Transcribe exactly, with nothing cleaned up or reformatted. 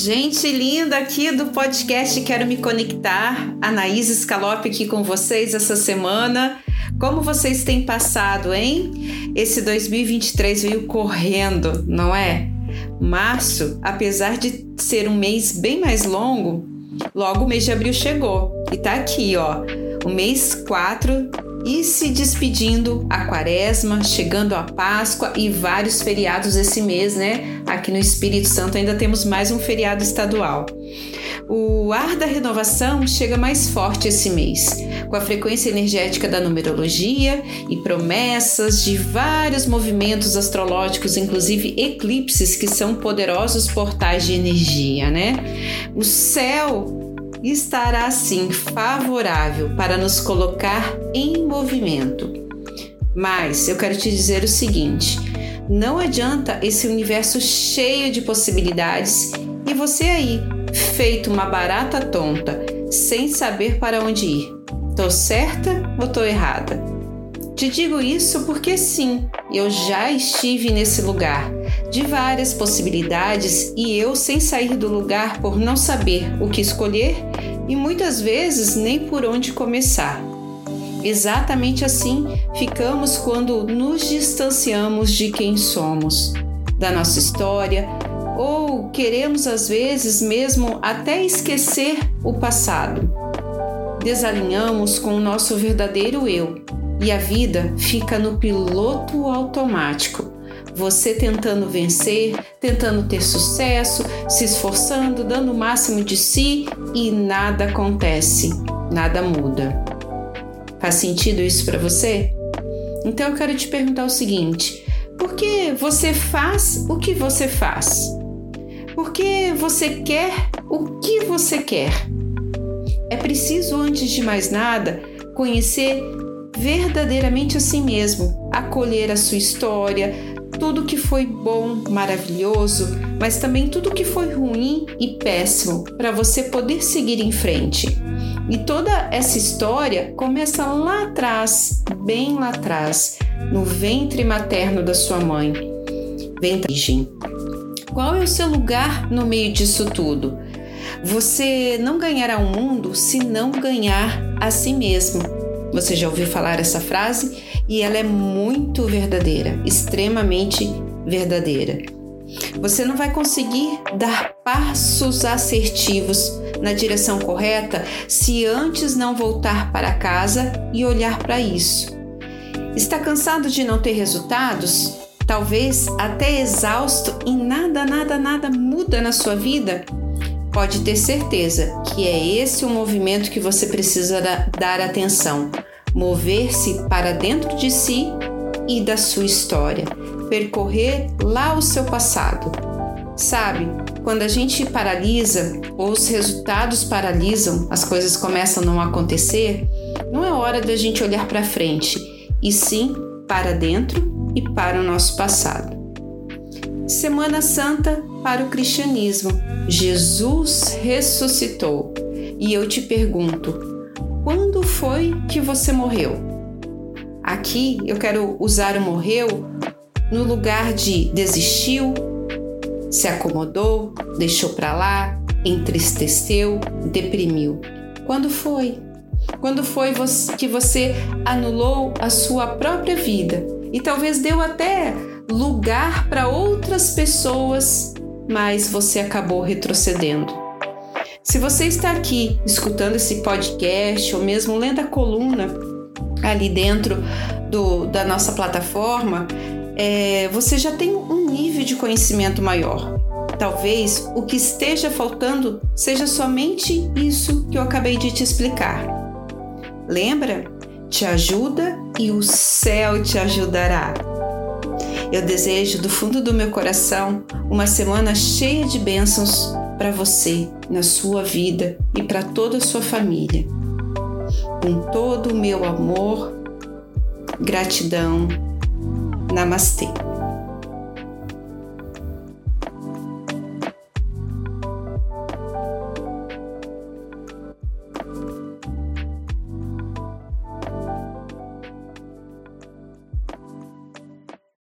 Gente linda aqui do podcast Quero Me Conectar, Anaís Scalope aqui com vocês essa semana. Como vocês têm passado, hein? Esse dois mil e vinte e três veio correndo, não é? Março, apesar de ser um mês bem mais longo, logo o mês de abril chegou. E tá aqui, ó, o mês quatro e se despedindo a quaresma, chegando a Páscoa e vários feriados esse mês, né? Aqui no Espírito Santo ainda temos mais um feriado estadual. O ar da renovação chega mais forte esse mês, com a frequência energética da numerologia e promessas de vários movimentos astrológicos, inclusive eclipses, que são poderosos portais de energia, né? O céu estará assim favorável para nos colocar em movimento. Mas eu quero te dizer o seguinte: não adianta esse universo cheio de possibilidades e você aí, feito uma barata tonta, sem saber para onde ir. Tô certa ou tô errada? Te digo isso porque sim, eu já estive nesse lugar, de várias possibilidades e eu sem sair do lugar por não saber o que escolher e muitas vezes nem por onde começar. Exatamente assim ficamos quando nos distanciamos de quem somos, da nossa história, ou queremos às vezes mesmo até esquecer o passado. Desalinhamos com o nosso verdadeiro eu e a vida fica no piloto automático. Você tentando vencer, tentando ter sucesso, se esforçando, dando o máximo de si e nada acontece, nada muda. Faz sentido isso para você? Então eu quero te perguntar o seguinte: por que você faz o que você faz? Por que você quer o que você quer? É preciso, antes de mais nada, conhecer verdadeiramente a si mesmo, acolher a sua história, tudo que foi bom, maravilhoso, mas também tudo que foi ruim e péssimo, para você poder seguir em frente. E toda essa história começa lá atrás, bem lá atrás, no ventre materno da sua mãe. Ventre. Qual é o seu lugar no meio disso tudo? Você não ganhará o mundo se não ganhar a si mesmo. Você já ouviu falar essa frase? E ela é muito verdadeira, extremamente verdadeira. Você não vai conseguir dar passos assertivos na direção correta se antes não voltar para casa e olhar para isso. Está cansado de não ter resultados? Talvez até exausto e nada, nada, nada muda na sua vida? Pode ter certeza que é esse o movimento que você precisa dar atenção. Mover-se para dentro de si e da sua história. Percorrer lá o seu passado. Sabe, quando a gente paralisa ou os resultados paralisam, as coisas começam a não acontecer, não é hora da gente olhar para frente, e sim para dentro e para o nosso passado. Semana Santa para o cristianismo. Jesus ressuscitou. E eu te pergunto, quando foi que você morreu? Aqui eu quero usar o morreu no lugar de desistiu, se acomodou, deixou para lá, entristeceu, deprimiu. Quando foi? Quando foi que você anulou a sua própria vida e talvez deu até lugar para outras pessoas, mas você acabou retrocedendo? Se você está aqui escutando esse podcast ou mesmo lendo a coluna ali dentro do, da nossa plataforma, é, você já tem um nível de conhecimento maior. Talvez o que esteja faltando seja somente isso que eu acabei de te explicar. Lembra? Te ajuda e o céu te ajudará. Eu desejo do fundo do meu coração uma semana cheia de bênçãos para você, na sua vida e para toda a sua família. Com todo o meu amor, gratidão. Namastê.